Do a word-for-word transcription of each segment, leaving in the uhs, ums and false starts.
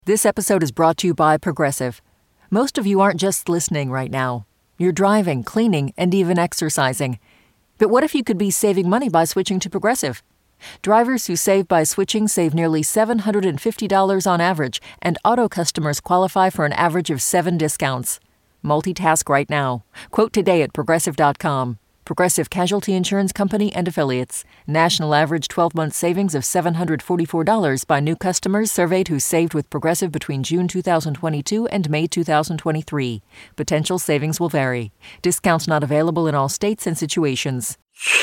This episode is brought to you by Progressive. Most of you aren't just listening right now. You're driving, cleaning, and even exercising. But what if you could be saving money by switching to Progressive? Drivers who save by switching save nearly seven hundred fifty dollars on average, and auto customers qualify for an average of seven discounts. Multitask right now. Quote today at Progressive dot com. Progressive Casualty Insurance Company and Affiliates. National average twelve-month savings of seven hundred forty-four dollars by new customers surveyed who saved with Progressive between June two thousand twenty-two and May two thousand twenty-three. Potential savings will vary. Discounts not available in all states and situations.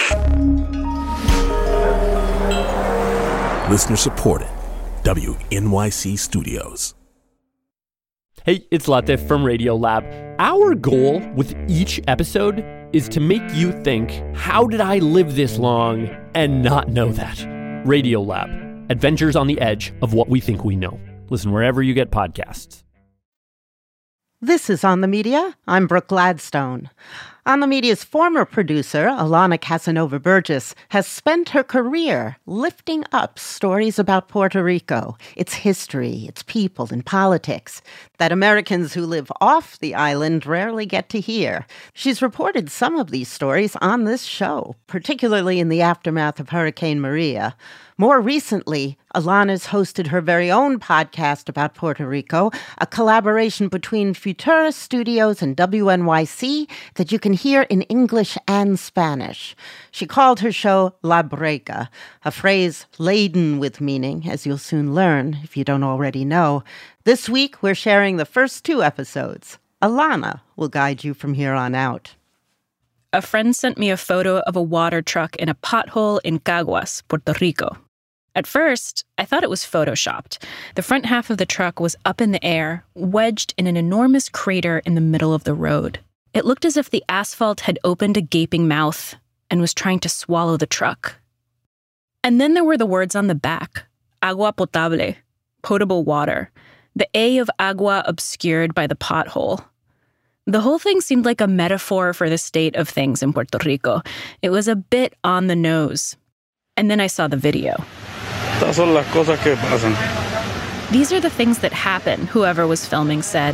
Listener supported. W N Y C Studios. Hey, it's Latif from Radiolab. Our goal with each episode is to make you think, how did I live this long and not know that? Radiolab, adventures on the edge of what we think we know. Listen wherever you get podcasts. This is On the Media. I'm Brooke Gladstone. On the Media's former producer, Alana Casanova-Burgess, has spent her career lifting up stories about Puerto Rico, its history, its people, and politics that Americans who live off the island rarely get to hear. She's reported some of these stories on this show, particularly in the aftermath of Hurricane Maria. More recently, Alana's hosted her very own podcast about Puerto Rico, a collaboration between Futura Studios and W N Y C that you can hear in English and Spanish. She called her show La Brega, a phrase laden with meaning, as you'll soon learn if you don't already know. This week, we're sharing the first two episodes. Alana will guide you from here on out. A friend sent me a photo of a water truck in a pothole in Caguas, Puerto Rico. At first, I thought it was photoshopped. The front half of the truck was up in the air, wedged in an enormous crater in the middle of the road. It looked as if the asphalt had opened a gaping mouth and was trying to swallow the truck. And then there were the words on the back, agua potable, potable water, the A of agua obscured by the pothole. The whole thing seemed like a metaphor for the state of things in Puerto Rico. It was a bit on the nose. And then I saw the video. Estas son las cosas que pasan. These are the things that happen, whoever was filming said.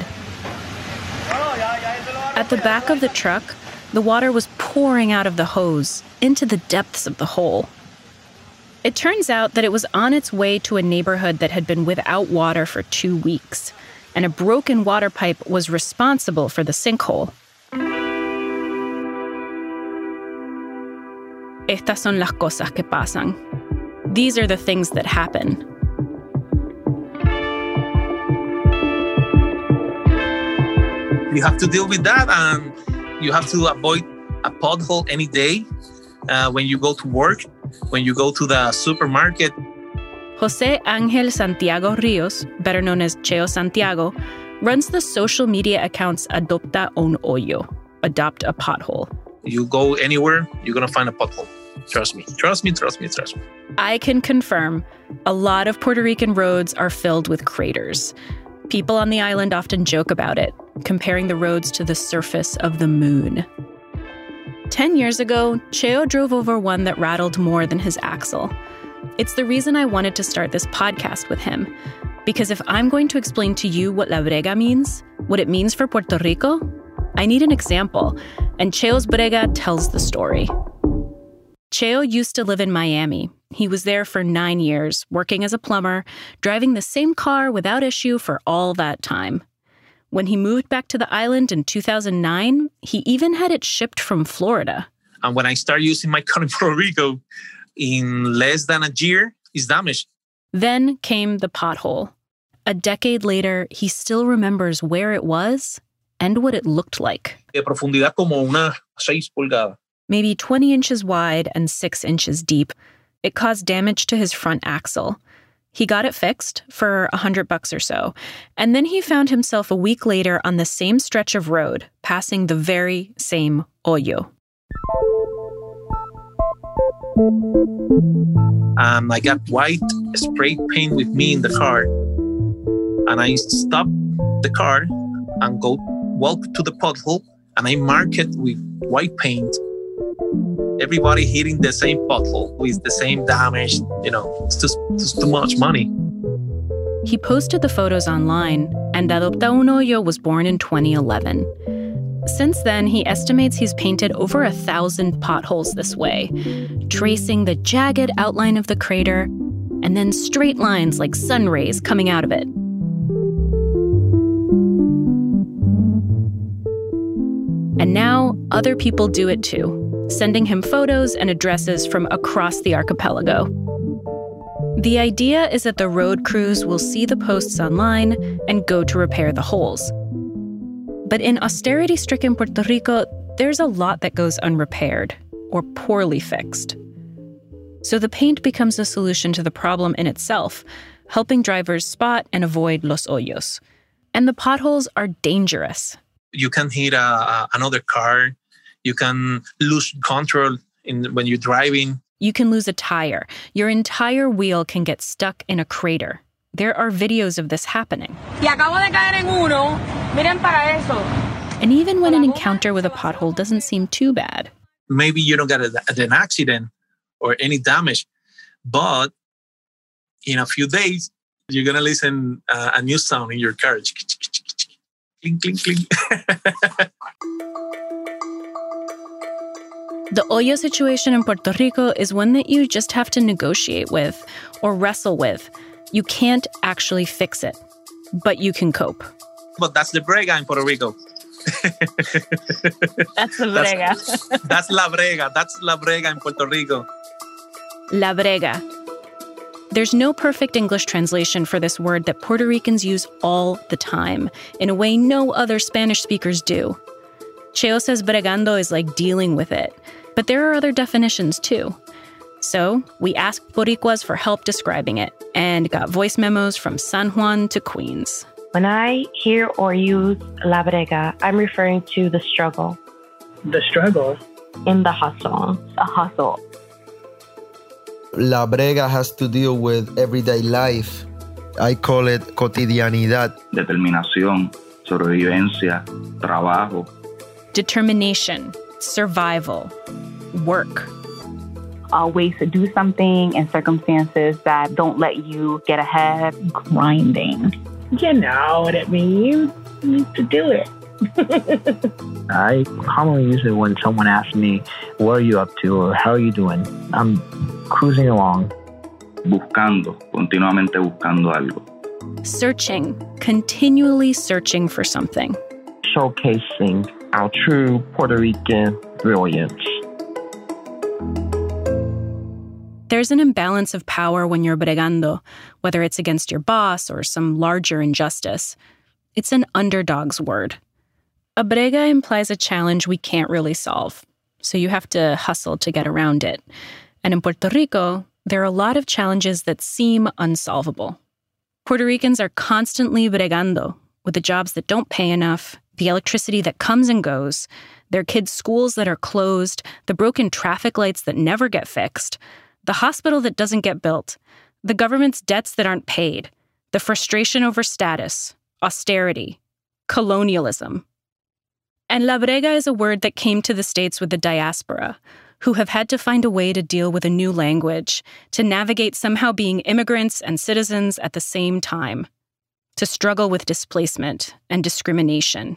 At the back of the truck, the water was pouring out of the hose into the depths of the hole. It turns out that it was on its way to a neighborhood that had been without water for two weeks, and a broken water pipe was responsible for the sinkhole. Estas son las cosas que pasan. These are the things that happen. You have to deal with that, and you have to avoid a pothole any day uh, when you go to work, when you go to the supermarket. Jose Ángel Santiago Rios, better known as Cheo Santiago, runs the social media accounts Adopta un Hoyo, Adopt a Pothole. You go anywhere, you're going to find a pothole. Trust me, trust me, trust me, trust me. I can confirm a lot of Puerto Rican roads are filled with craters. People on the island often joke about it, comparing the roads to the surface of the moon. Ten years ago, Cheo drove over one that rattled more than his axle. It's the reason I wanted to start this podcast with him. Because if I'm going to explain to you what La Brega means, what it means for Puerto Rico, I need an example, and Cheo's Brega tells the story. Cheo used to live in Miami. He was there for nine years, working as a plumber, driving the same car without issue for all that time. When he moved back to the island in two thousand nine, he even had it shipped from Florida. And when I started using my car in Puerto Rico, in less than a year, it's damaged. Then came the pothole. A decade later, he still remembers where it was and what it looked like. De profundidad como una seis pulgadas. Maybe twenty inches wide and six inches deep. It caused damage to his front axle. He got it fixed for a hundred bucks or so. And then he found himself a week later on the same stretch of road, passing the very same hoyo. Um, I got white spray paint with me in the car. And I stopped the car and go walk to the pothole, and I mark it with white paint. Everybody hitting the same pothole with the same damage. You know, it's just, just too much money. He posted the photos online, and Adopta un Hoyo was born in twenty eleven. Since then, he estimates he's painted over a thousand potholes this way, tracing the jagged outline of the crater and then straight lines like sun rays coming out of it. And now, other people do it too, sending him photos and addresses from across the archipelago. The idea is that the road crews will see the posts online and go to repair the holes. But in austerity-stricken Puerto Rico, there's a lot that goes unrepaired or poorly fixed. So the paint becomes a solution to the problem in itself, helping drivers spot and avoid los hoyos. And the potholes are dangerous. You can hit a, another car. You can lose control in, when you're driving. You can lose a tire. Your entire wheel can get stuck in a crater. There are videos of this happening. Y acabo de caer en uno. Miren para eso. And even when an encounter with a pothole doesn't seem too bad. Maybe you don't get a, an accident or any damage, but in a few days, you're going to listen uh, a new sound in your car. Cling, cling, cling. The hoyo situation in Puerto Rico is one that you just have to negotiate with or wrestle with. You can't actually fix it, but you can cope. But that's the brega in Puerto Rico. That's the brega. That's, that's la brega. That's la brega in Puerto Rico. La brega. There's no perfect English translation for this word that Puerto Ricans use all the time, in a way no other Spanish speakers do. Cheo says bregando is like dealing with it, but there are other definitions too. So we asked Boricuas for help describing it and got voice memos from San Juan to Queens. When I hear or use la brega, I'm referring to the struggle. The struggle? In the hustle. A hustle. La brega has to deal with everyday life. I call it cotidianidad. Determinación, sobrevivencia, trabajo. Determination, survival, work. Always to do something in circumstances that don't let you get ahead. Grinding. You know what it means. You need to do it. I commonly use it when someone asks me, what are you up to or how are you doing? I'm cruising along. Buscando, continuamente buscando algo. Searching, continually searching for something. Showcasing our true Puerto Rican brilliance. There's an imbalance of power when you're bregando, whether it's against your boss or some larger injustice. It's an underdog's word. A brega implies a challenge we can't really solve, so you have to hustle to get around it. And in Puerto Rico, there are a lot of challenges that seem unsolvable. Puerto Ricans are constantly bregando with the jobs that don't pay enough, the electricity that comes and goes, their kids' schools that are closed, the broken traffic lights that never get fixed, the hospital that doesn't get built, the government's debts that aren't paid, the frustration over status, austerity, colonialism. And la brega is a word that came to the States with the diaspora, who have had to find a way to deal with a new language, to navigate somehow being immigrants and citizens at the same time, to struggle with displacement and discrimination.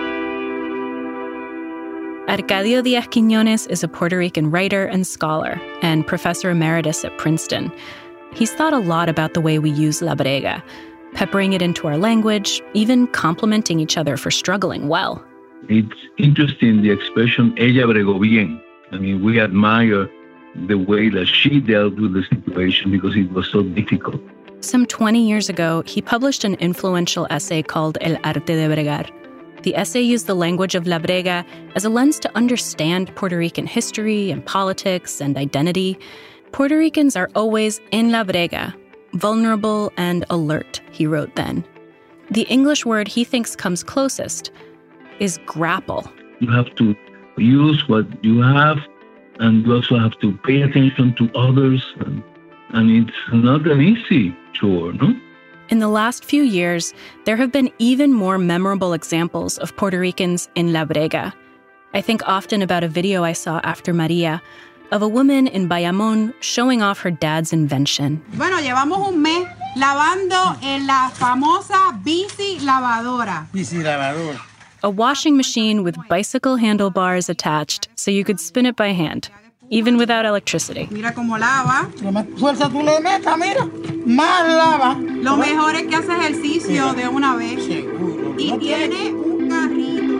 Arcadio Diaz-Quiñones is a Puerto Rican writer and scholar and professor emeritus at Princeton. He's thought a lot about the way we use la brega, peppering it into our language, even complimenting each other for struggling well. It's interesting, the expression, ella bregó bien. I mean, we admire the way that she dealt with the situation because it was so difficult. Some twenty years ago, he published an influential essay called El Arte de Bregar. The essay used the language of la brega as a lens to understand Puerto Rican history and politics and identity. Puerto Ricans are always en la brega, vulnerable and alert, he wrote then. The English word he thinks comes closest is grapple. You have to use what you have, and you also have to pay attention to others, and, and it's not an easy chore, no? In the last few years, there have been even more memorable examples of Puerto Ricans in la brega. I think often about a video I saw after Maria of a woman in Bayamón showing off her dad's invention. Bueno, llevamos un mes lavando en la famosa bici lavadora. Bici lavadora. A washing machine with bicycle handlebars attached so you could spin it by hand, even without electricity. Mira cómo lava. Fuerza tú le metas, mira. Más lava. Lo mejor es que hace ejercicio de una vez. Seguro. Y tiene un carrito,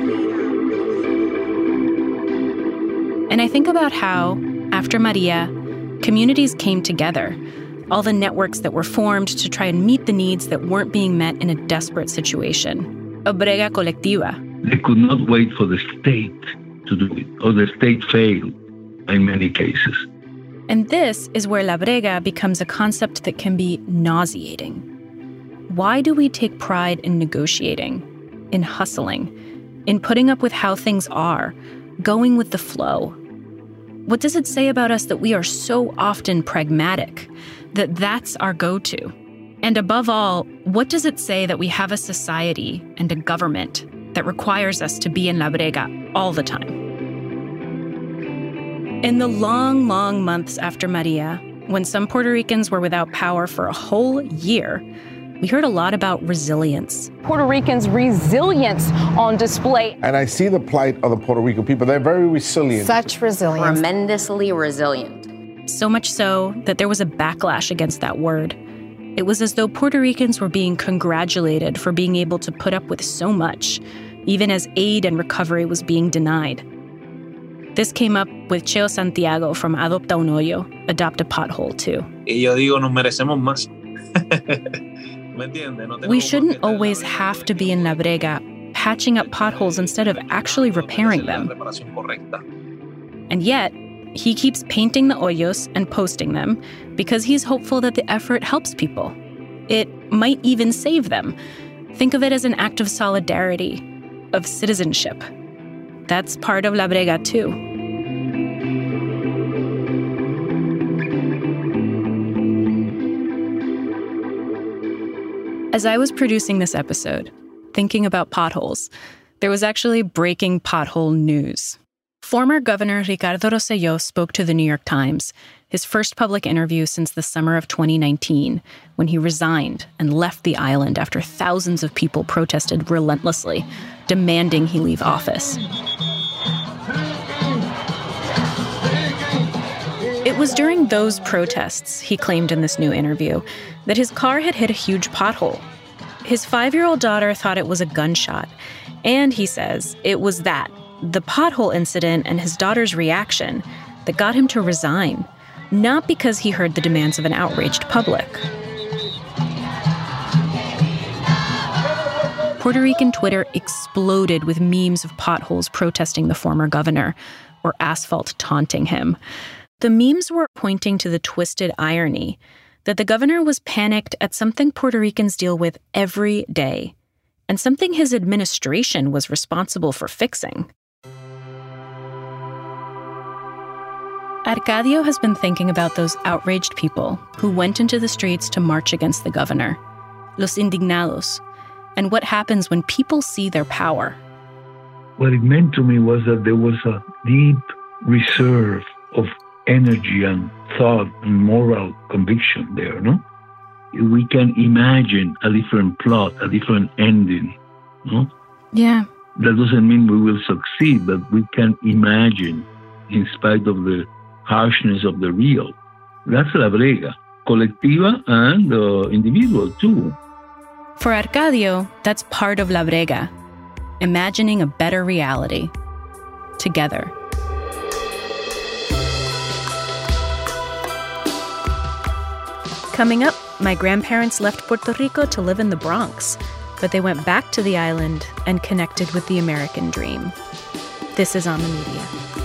mira. And I think about how, after Maria, communities came together. All the networks that were formed to try and meet the needs that weren't being met in a desperate situation. A brega colectiva. They could not wait for the state to do it, or the state failed in many cases. And this is where La Brega becomes a concept that can be nauseating. Why do we take pride in negotiating, in hustling, in putting up with how things are, going with the flow? What does it say about us that we are so often pragmatic, that that's our go-to? And above all, what does it say that we have a society and a government that requires us to be in La Brega all the time? In the long, long months after Maria, when some Puerto Ricans were without power for a whole year, we heard a lot about resilience. Puerto Ricans' resilience on display. And I see the plight of the Puerto Rican people. They're very resilient. Such resilience. Tremendously resilient. So much so that there was a backlash against that word. It was as though Puerto Ricans were being congratulated for being able to put up with so much, even as aid and recovery was being denied. This came up with Cheo Santiago from Adopta un Hoyo, Adopt a Pothole, too. Y yo digo, nos merecemos más. We shouldn't always have to be in La Brega, patching up potholes instead of actually repairing them. And yet, he keeps painting the hoyos and posting them because he's hopeful that the effort helps people. It might even save them. Think of it as an act of solidarity, of citizenship. That's part of La Brega, too. As I was producing this episode, thinking about potholes, there was actually breaking pothole news. Former Governor Ricardo Rosselló spoke to the New York Times, his first public interview since the summer of twenty nineteen, when he resigned and left the island after thousands of people protested relentlessly, demanding he leave office. It was during those protests, he claimed in this new interview, that his car had hit a huge pothole. His five-year-old daughter thought it was a gunshot, and he says it was that, the pothole incident and his daughter's reaction, that got him to resign, not because he heard the demands of an outraged public. Puerto Rican Twitter exploded with memes of potholes protesting the former governor, or asphalt taunting him. The memes were pointing to the twisted irony that the governor was panicked at something Puerto Ricans deal with every day, and something his administration was responsible for fixing. Arcadio has been thinking about those outraged people who went into the streets to march against the governor, los indignados, and what happens when people see their power. What it meant to me was that there was a deep reserve of energy and thought and moral conviction there, no? We can imagine a different plot, a different ending, no? Yeah. That doesn't mean we will succeed, but we can imagine in spite of the harshness of the real. That's La Brega, colectiva and uh, individual too. For Arcadio, that's part of La Brega, imagining a better reality, together. Coming up, my grandparents left Puerto Rico to live in the Bronx, but they went back to the island and connected with the American dream. This is On the Media.